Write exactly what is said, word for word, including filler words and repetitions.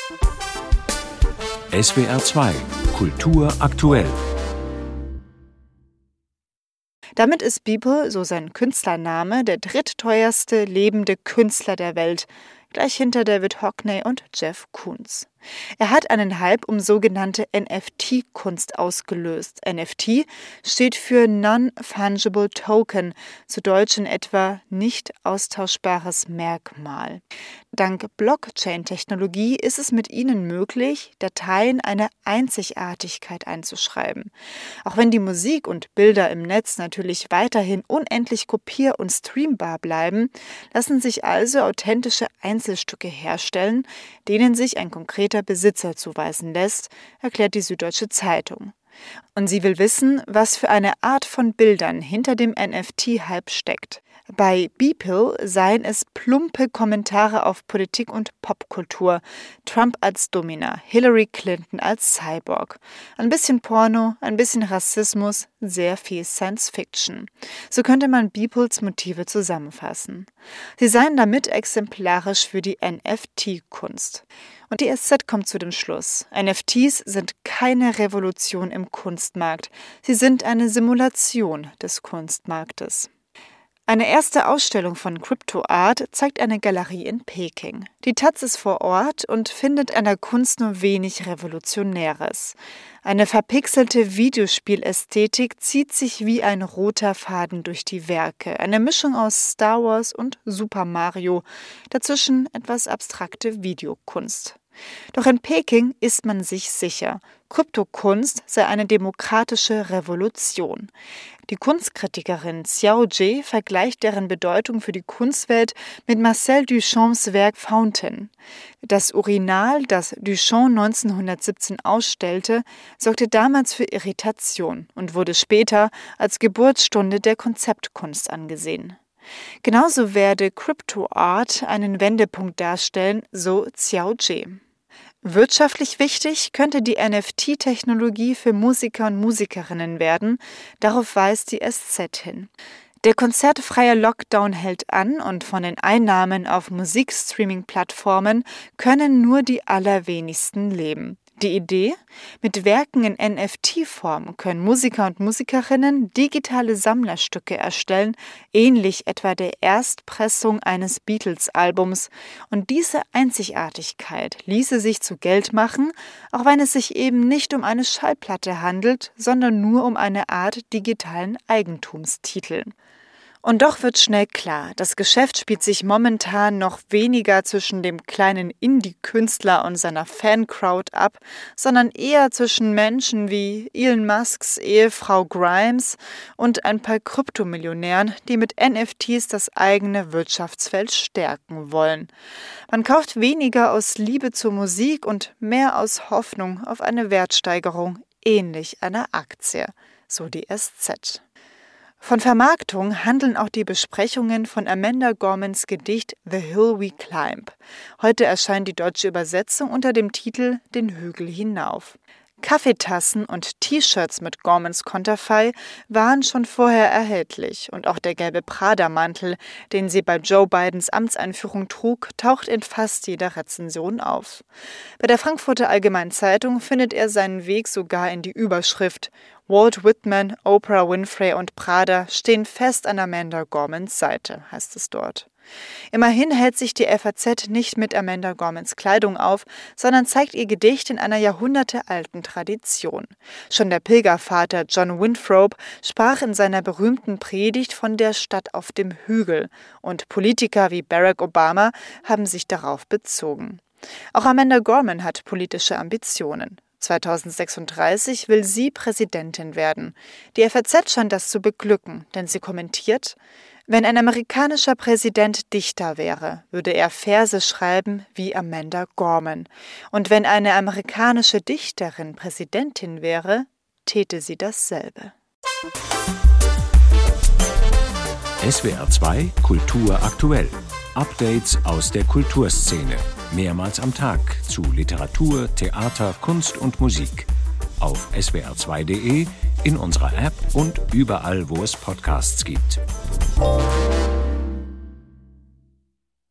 S W R zwei Kultur aktuell. Damit ist Beeple, so sein Künstlername, der drittteuerste lebende Künstler der Welt, gleich hinter David Hockney und Jeff Koons. Er hat einen Hype um sogenannte N F T-Kunst ausgelöst. N F T steht für Non-Fungible Token, zu Deutsch in etwa nicht austauschbares Merkmal. Dank Blockchain-Technologie ist es mit ihnen möglich, Dateien eine Einzigartigkeit einzuschreiben. Auch wenn die Musik und Bilder im Netz natürlich weiterhin unendlich kopier- und streambar bleiben, lassen sich also authentische Einzelstücke herstellen, denen sich ein konkreter Besitzer zuweisen lässt, erklärt die Süddeutsche Zeitung. Und sie will wissen, was für eine Art von Bildern hinter dem N F T-Hype steckt. Bei Beeple seien es plumpe Kommentare auf Politik und Popkultur, Trump als Domina, Hillary Clinton als Cyborg. Ein bisschen Porno, ein bisschen Rassismus, sehr viel Science-Fiction. So könnte man Beeples Motive zusammenfassen. Sie seien damit exemplarisch für die N F T-Kunst. Und die S Z kommt zu dem Schluss: N F Ts sind keine Revolution im Kunstmarkt. Sie sind eine Simulation des Kunstmarktes. Eine erste Ausstellung von Crypto-Art zeigt eine Galerie in Peking. Die Taz ist vor Ort und findet an der Kunst nur wenig Revolutionäres. Eine verpixelte Videospielästhetik zieht sich wie ein roter Faden durch die Werke. Eine Mischung aus Star Wars und Super Mario. Dazwischen etwas abstrakte Videokunst. Doch in Peking ist man sich sicher, Kryptokunst sei eine demokratische Revolution. Die Kunstkritikerin Xiao Jie vergleicht deren Bedeutung für die Kunstwelt mit Marcel Duchamps Werk Fountain. Das Urinal, das Duchamp neunzehnhundertsiebzehn ausstellte, sorgte damals für Irritation und wurde später als Geburtsstunde der Konzeptkunst angesehen. Genauso werde Crypto-Art einen Wendepunkt darstellen, so Xiao Jie. Wirtschaftlich wichtig könnte die N F T-Technologie für Musiker und Musikerinnen werden, darauf weist die S Z hin. Der konzertfreie Lockdown hält an und von den Einnahmen auf Musikstreaming-Plattformen können nur die allerwenigsten leben. Die Idee? Mit Werken in N F T-Form können Musiker und Musikerinnen digitale Sammlerstücke erstellen, ähnlich etwa der Erstpressung eines Beatles-Albums. Und diese Einzigartigkeit ließe sich zu Geld machen, auch wenn es sich eben nicht um eine Schallplatte handelt, sondern nur um eine Art digitalen Eigentumstitel. Und doch wird schnell klar, das Geschäft spielt sich momentan noch weniger zwischen dem kleinen Indie-Künstler und seiner Fancrowd ab, sondern eher zwischen Menschen wie Elon Musks Ehefrau Grimes und ein paar Kryptomillionären, die mit N F Ts das eigene Wirtschaftsfeld stärken wollen. Man kauft weniger aus Liebe zur Musik und mehr aus Hoffnung auf eine Wertsteigerung, ähnlich einer Aktie, so die S Z. Von Vermarktung handeln auch die Besprechungen von Amanda Gormans Gedicht The Hill We Climb. Heute erscheint die deutsche Übersetzung unter dem Titel Den Hügel hinauf. Kaffeetassen und T-Shirts mit Gormans Konterfei waren schon vorher erhältlich und auch der gelbe Prada-Mantel, den sie bei Joe Bidens Amtseinführung trug, taucht in fast jeder Rezension auf. Bei der Frankfurter Allgemeinen Zeitung findet er seinen Weg sogar in die Überschrift: Walt Whitman, Oprah Winfrey und Prada stehen fest an Amanda Gormans Seite, heißt es dort. Immerhin hält sich die F A Z nicht mit Amanda Gormans Kleidung auf, sondern zeigt ihr Gedicht in einer jahrhundertealten Tradition. Schon der Pilgervater John Winthrop sprach in seiner berühmten Predigt von der Stadt auf dem Hügel, und Politiker wie Barack Obama haben sich darauf bezogen. Auch Amanda Gorman hat politische Ambitionen. zweitausendsechsunddreißig will sie Präsidentin werden. Die F A Z scheint das zu beglücken, denn sie kommentiert: Wenn ein amerikanischer Präsident Dichter wäre, würde er Verse schreiben wie Amanda Gorman. Und wenn eine amerikanische Dichterin Präsidentin wäre, täte sie dasselbe. S W R zwei Kultur aktuell. Updates aus der Kulturszene. Mehrmals am Tag zu Literatur, Theater, Kunst und Musik. Auf S W R zwei Punkt de, in unserer App und überall, wo es Podcasts gibt.